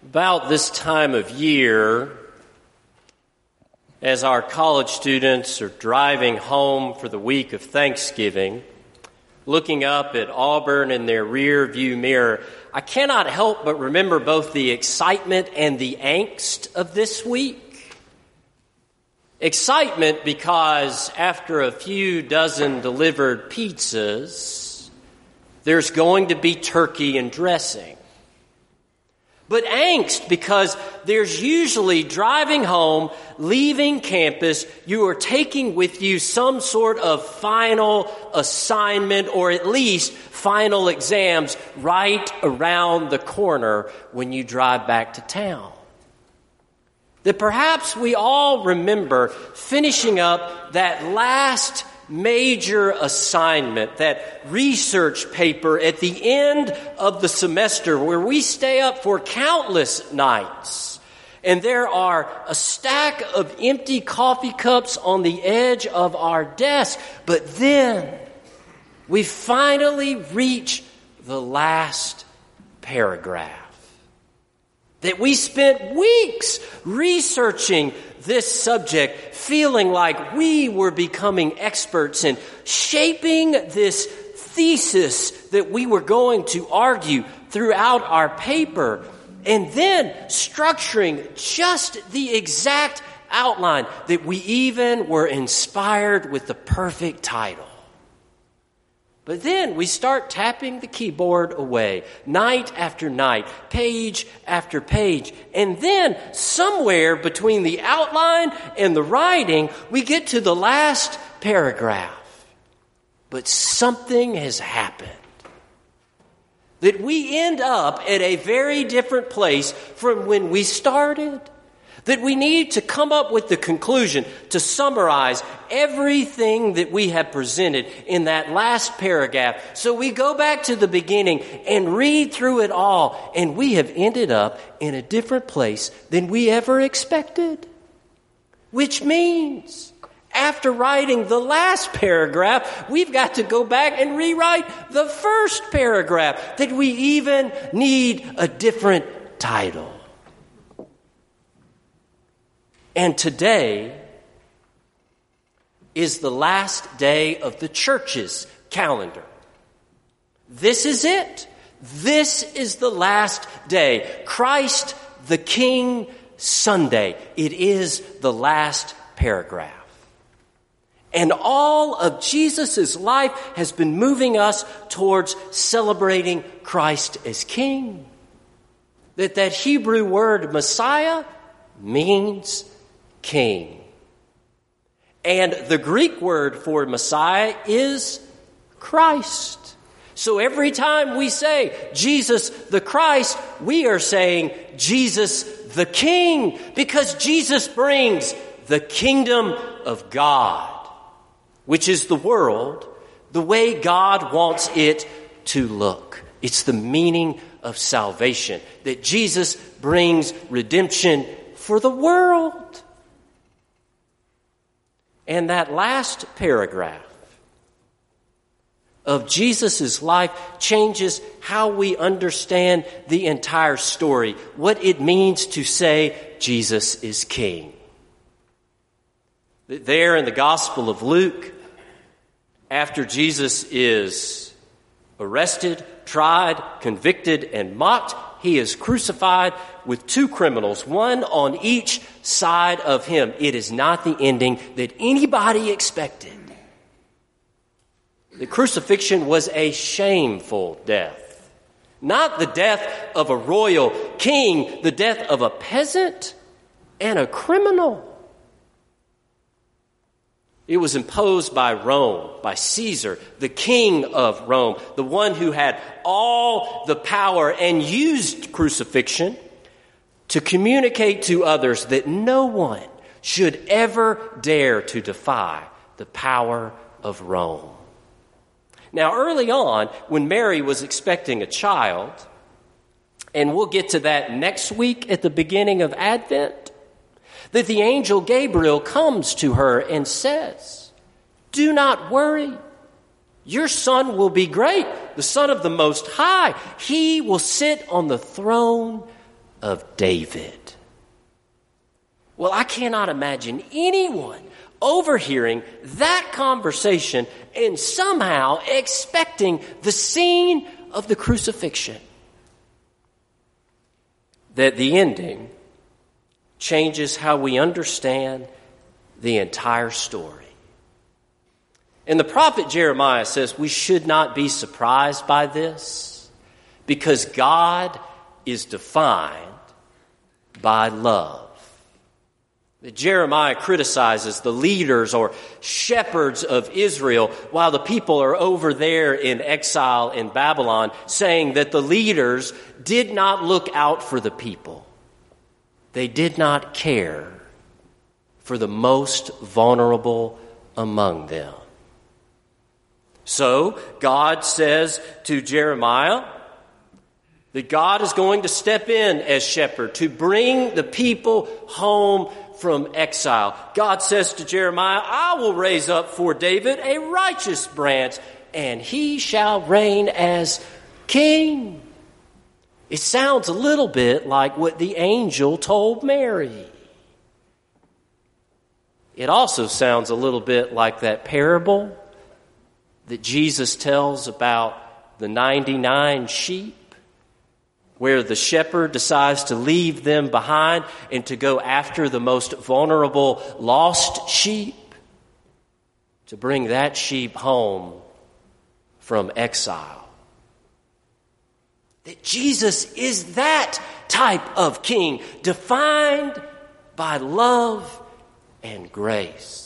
About this time of year, as our college students are driving home for the week of Thanksgiving, looking up at Auburn in their rear view mirror, I cannot help but remember both the excitement and the angst of this week. Excitement because after a few dozen delivered pizzas, there's going to be turkey and dressing. But angst because there's usually driving home, leaving campus, you are taking with you some sort of final assignment or at least final exams right around the corner when you drive back to town. That perhaps we all remember finishing up that last major assignment, that research paper at the end of the semester where we stay up for countless nights. And there are a stack of empty coffee cups on the edge of our desk. But then we finally reach the last paragraph. That we spent weeks researching this subject, feeling like we were becoming experts in shaping this thesis that we were going to argue throughout our paper, and then structuring just the exact outline that we even were inspired with the perfect title. But then we start tapping the keyboard away, night after night, page after page. And then somewhere between the outline and the writing, we get to the last paragraph. But something has happened. That we end up at a very different place from when we started. That we need to come up with the conclusion to summarize everything that we have presented in that last paragraph. So we go back to the beginning and read through it all, and we have ended up in a different place than we ever expected. Which means, after writing the last paragraph, we've got to go back and rewrite the first paragraph, that we even need a different title. And today is the last day of the church's calendar. This is it. This is the last day. Christ the King Sunday. It is the last paragraph. And all of Jesus' life has been moving us towards celebrating Christ as King. That Hebrew word Messiah means King. And the Greek word for Messiah is Christ. So every time we say Jesus the Christ, we are saying Jesus the King, because Jesus brings the kingdom of God, which is the world, the way God wants it to look. It's the meaning of salvation, that Jesus brings redemption for the world. And that last paragraph of Jesus' life changes how we understand the entire story, what it means to say Jesus is King. There in the Gospel of Luke, after Jesus is arrested, tried, convicted, and mocked, he is crucified with two criminals, one on each side of him. It is not the ending that anybody expected. The crucifixion was a shameful death. Not the death of a royal king, the death of a peasant and a criminal. It was imposed by Rome, by Caesar, the king of Rome, the one who had all the power and used crucifixion to communicate to others that no one should ever dare to defy the power of Rome. Now, early on, when Mary was expecting a child, and we'll get to that next week at the beginning of Advent, that the angel Gabriel comes to her and says, "Do not worry. Your son will be great, the Son of the Most High. He will sit on the throne of David. Well, I cannot imagine anyone overhearing that conversation and somehow expecting the scene of the crucifixion. That the ending changes how we understand the entire story. And the prophet Jeremiah says we should not be surprised by this because God is defined by love. Jeremiah criticizes the leaders or shepherds of Israel while the people are over there in exile in Babylon, saying that the leaders did not look out for the people. They did not care for the most vulnerable among them. So God says to Jeremiah that God is going to step in as shepherd to bring the people home from exile. God says to Jeremiah, I will raise up for David a righteous branch, and he shall reign as king. It sounds a little bit like what the angel told Mary. It also sounds a little bit like that parable that Jesus tells about the 99 sheep, where the shepherd decides to leave them behind and to go after the most vulnerable lost sheep, to bring that sheep home from exile. That Jesus is that type of king, defined by love and grace.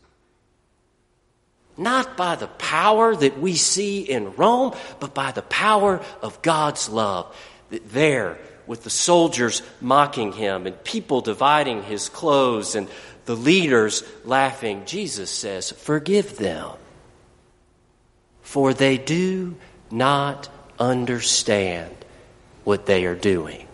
Not by the power that we see in Rome, but by the power of God's love. There, with the soldiers mocking him and people dividing his clothes and the leaders laughing, Jesus says, forgive them, for they do not understand what they are doing.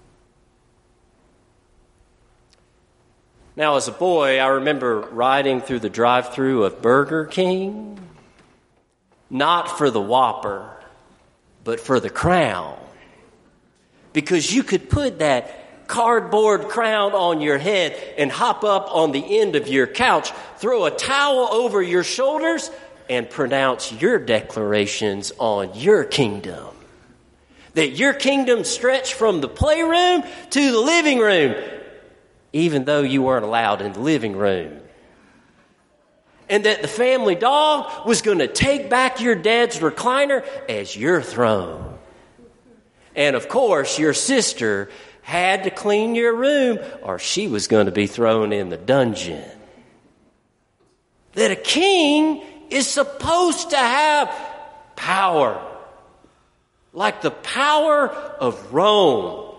Now, as a boy, I remember riding through the drive-thru of Burger King, not for the Whopper, but for the crown. Because you could put that cardboard crown on your head and hop up on the end of your couch, throw a towel over your shoulders, and pronounce your declarations on your kingdom. That your kingdom stretched from the playroom to the living room, even though you weren't allowed in the living room. And that the family dog was going to take back your dad's recliner as your throne. And of course, your sister had to clean your room or she was going to be thrown in the dungeon. That a king is supposed to have power, like the power of Rome.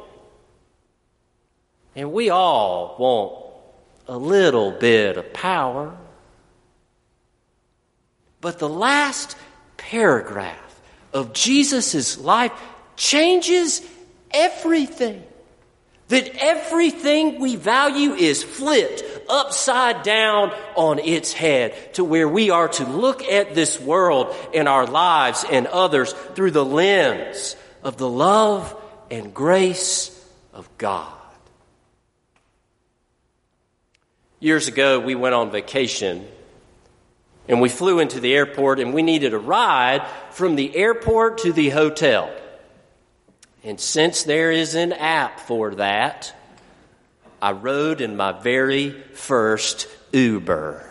And we all want a little bit of power. But the last paragraph of Jesus' life changes everything. That everything we value is flipped upside down on its head to where we are to look at this world and our lives and others through the lens of the love and grace of God. Years ago, we went on vacation and we flew into the airport and we needed a ride from the airport to the hotel. And since there is an app for that, I rode in my very first Uber.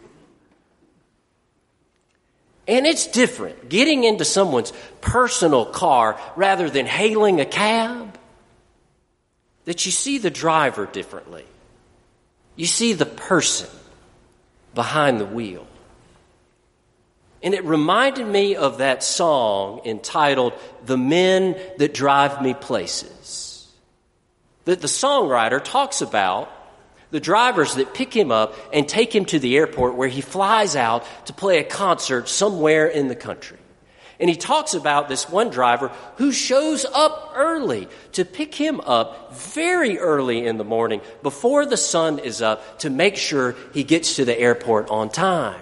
And it's different, getting into someone's personal car rather than hailing a cab, that you see the driver differently. You see the person behind the wheel. And it reminded me of that song entitled, "The Men That Drive Me Places." That the songwriter talks about the drivers that pick him up and take him to the airport where he flies out to play a concert somewhere in the country. And he talks about this one driver who shows up early to pick him up very early in the morning before the sun is up to make sure he gets to the airport on time.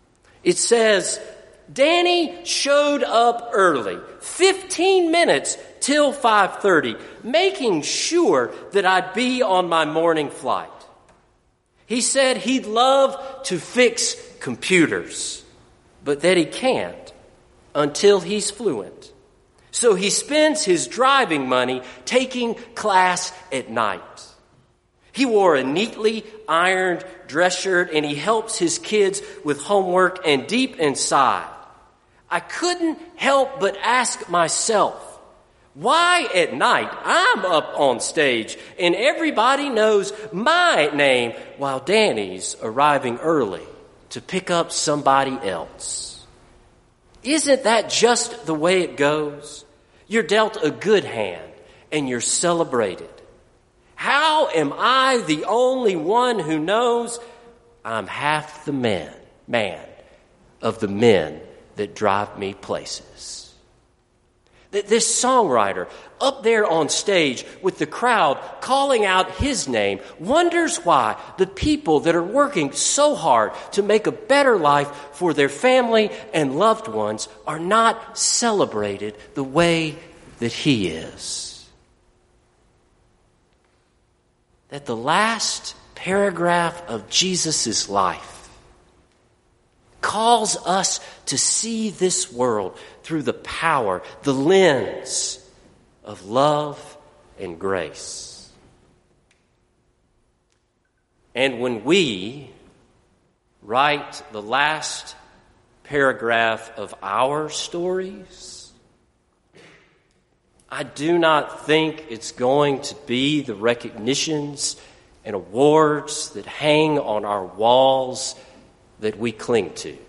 It says, Danny showed up early, 15 minutes till 5:30, making sure that I'd be on my morning flight. He said he'd love to fix computers, but that he can't until he's fluent. So he spends his driving money taking class at night. He wore a neatly ironed dress shirt, and he helps his kids with homework. And deep inside, I couldn't help but ask myself, why at night I'm up on stage and everybody knows my name while Danny's arriving early to pick up somebody else? Isn't that just the way it goes? You're dealt a good hand and you're celebrated. How am I the only one who knows I'm half the man of the men that drive me places? This songwriter up there on stage with the crowd calling out his name wonders why the people that are working so hard to make a better life for their family and loved ones are not celebrated the way that he is. That the last paragraph of Jesus' life calls us to see this world through the power, the lens of love and grace. And when we write the last paragraph of our stories, I do not think it's going to be the recognitions and awards that hang on our walls that we cling to.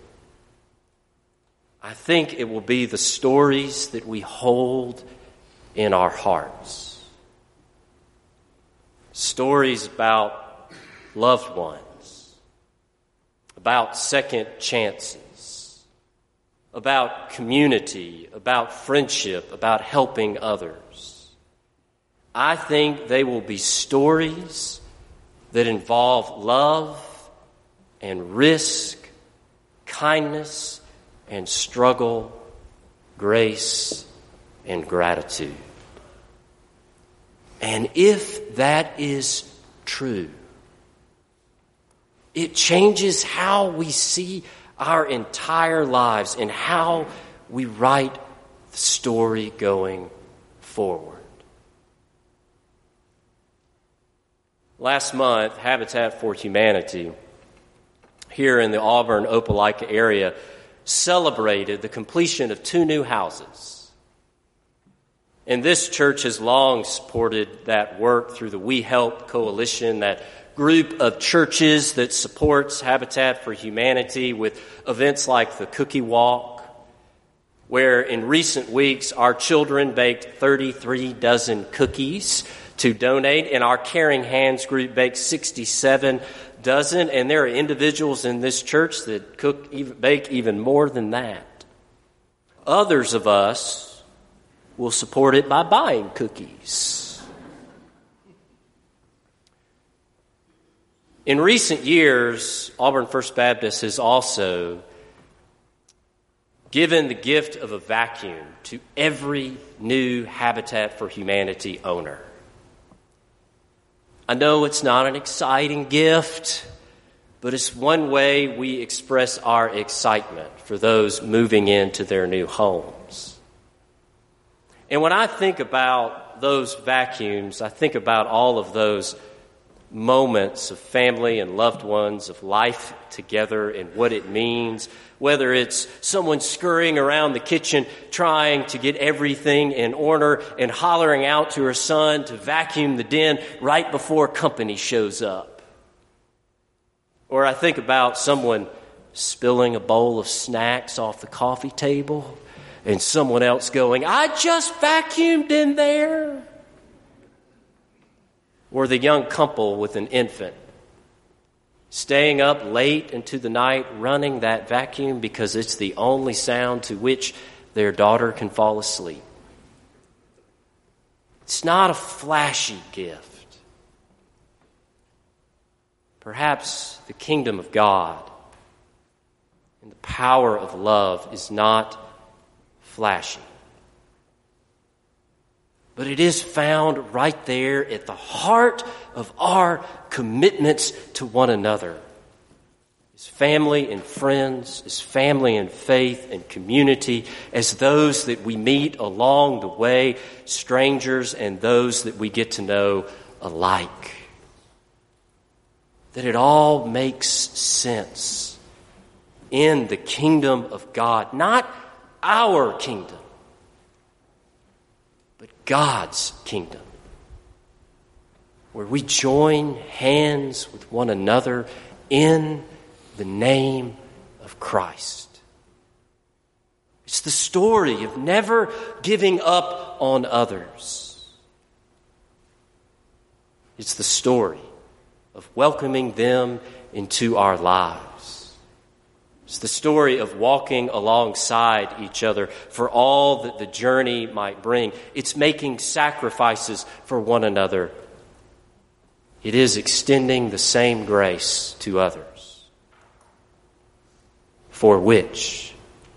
I think it will be the stories that we hold in our hearts. Stories about loved ones, about second chances, about community, about friendship, about helping others. I think they will be stories that involve love and risk, kindness and struggle, grace and gratitude. And if that is true, it changes how we see our entire lives and how we write the story going forward. Last month, Habitat for Humanity here in the Auburn, Opelika area celebrated the completion of 2 new houses. And this church has long supported that work through the We Help Coalition, that group of churches that supports Habitat for Humanity with events like the Cookie Walk, where in recent weeks our children baked 33 dozen cookies to donate, and our Caring Hands group baked 67 dozen, and there are individuals in this church that bake even more than that. Others of us will support it by buying cookies. In recent years, Auburn First Baptist has also given the gift of a vacuum to every new Habitat for Humanity owner. I know it's not an exciting gift, but it's one way we express our excitement for those moving into their new homes. And when I think about those vacuums, I think about all of those moments of family and loved ones, of life together and what it means, whether it's someone scurrying around the kitchen trying to get everything in order and hollering out to her son to vacuum the den right before company shows up. Or I think about someone spilling a bowl of snacks off the coffee table and someone else going, "I just vacuumed in there." Or the young couple with an infant staying up late into the night running that vacuum because it's the only sound to which their daughter can fall asleep. It's not a flashy gift. Perhaps the kingdom of God and the power of love is not flashy. but it is found right there at the heart of our commitments to one another. As family and friends, as family and faith and community, as those that we meet along the way, strangers and those that we get to know alike. That it all makes sense in the kingdom of God. Not our kingdom, but God's kingdom. Where we join hands with one another in the name of Christ. It's the story of never giving up on others. It's the story of welcoming them into our lives. It's the story of walking alongside each other for all that the journey might bring. It's making sacrifices for one another. It is extending the same grace to others, for which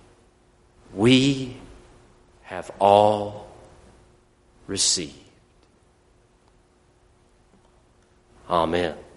we have all received. Amen.